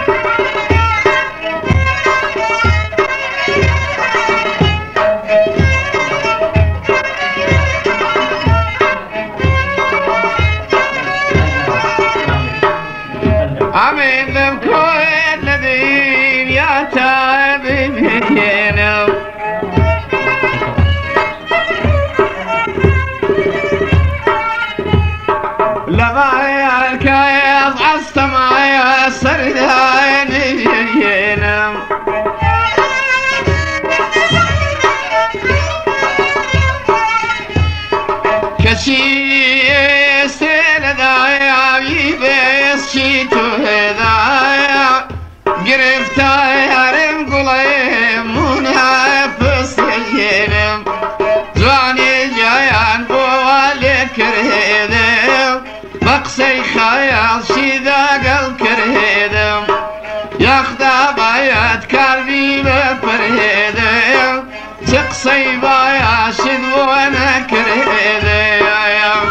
عميد كل ذي يا تابعينه لما يالكايز عستمع يا سردانيينه كشي سلدايا بيبس شيتو هدايا گرفتارم گلیم منافسینم زوانی جایان بوالی کردم مقصی خیال شیدا گل کردم یخدا باید کاربی بپردم چقصی باید شدوانا کردم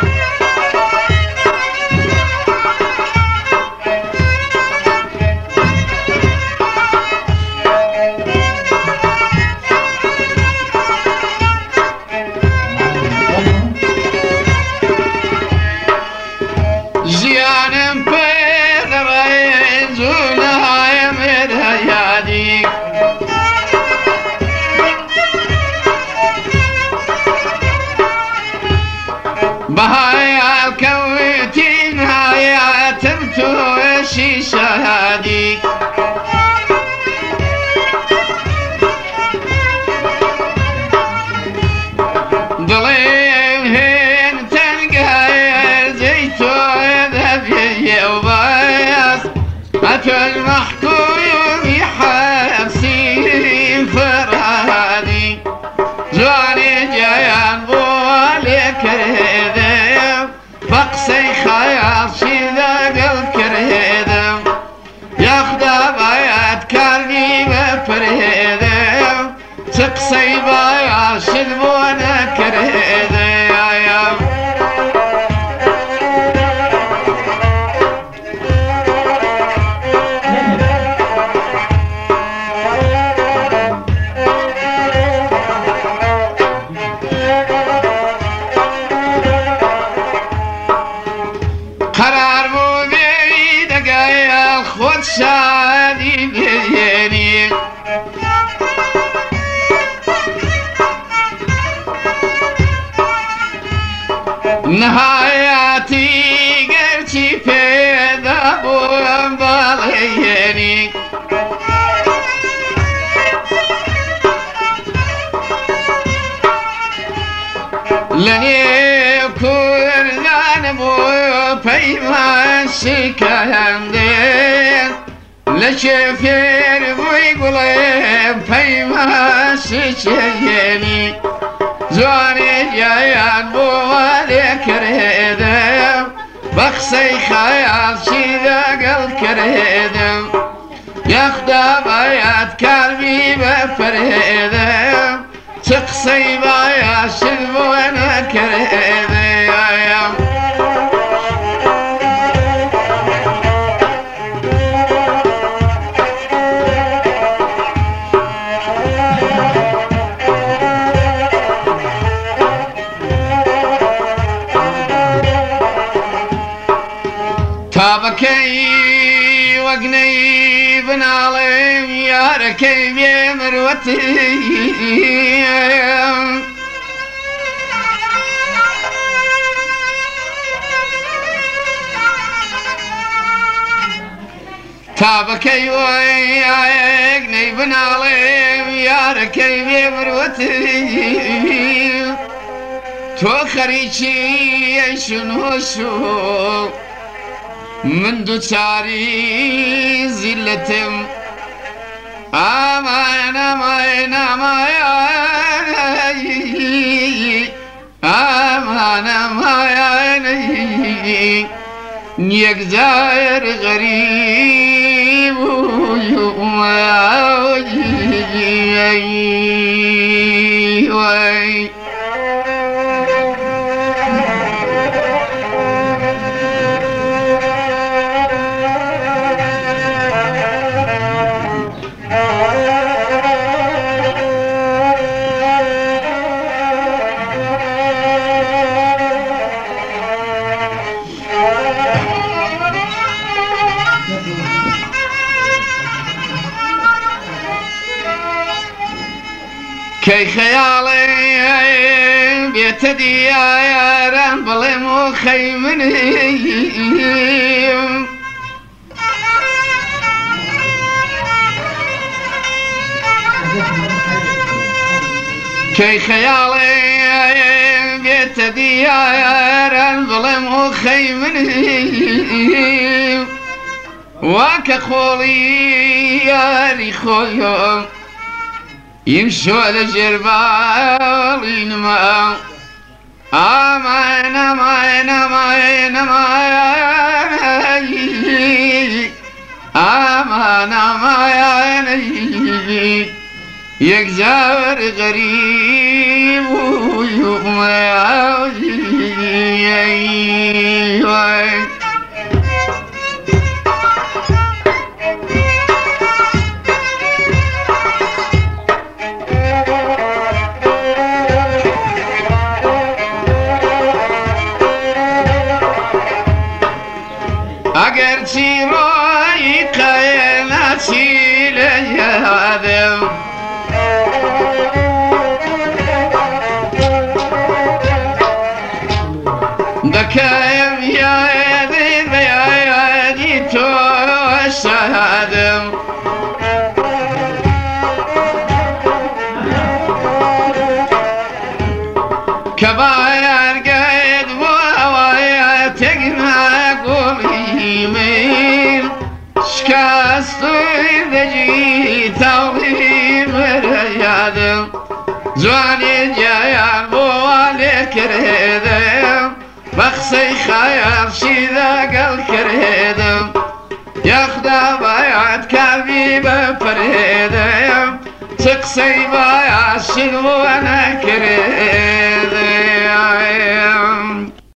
جیانم پدرین زونهای مدهیادی بهایا کویتین حیاتم تو شیشهادی دلیم هن تنگه زیتو وبايس أتى المحكوم يحبسي فرهادي زواني جايان بولي كرهدم فقسي خيال شيدا قل كرهدم ياخدا بايات كارني بفرهدم سقسي بايات شدبونا كرهدم قرار مو بيد قايل خود شادي بيني نهاياتي قرتي فيدا بوم باليني لني كردان بو پیمان شکندن لشفیر بوی گلیم پیمان شکنی زوانی جایان بوالی کردم بخصی خیال شیدا گل کردم یخدا باید کاربی بپردم چقصی باید شدوانا کردم تابكي وقني بنالم يا ركيب يا مروتي تابكي وقني بنالم يا ركيب يا مروتي تو خريشي شنو شو من دوچاری زلتم امان امان امان امان یک زائر غریب كي خيالي بيت ديارا بلم وخيمني كي خيالي بيت ديارا بلم وخيمني وكخولي ياري خويا يمشوا لجربالين ما أمان أمان أمان أمان أمان يكزار غريب ويوم اگر چی روی قینا چی لیادم دکایم یادی بیادی تو شهادم کبایر گید و هوای تگنا گولی میل شکستوی دجی تاوی مریادم زوانی جایان بوالی کردم بخصی خیار شیده گل کردم یخدا باید کبی بپردم سقسی باید شنو نکردم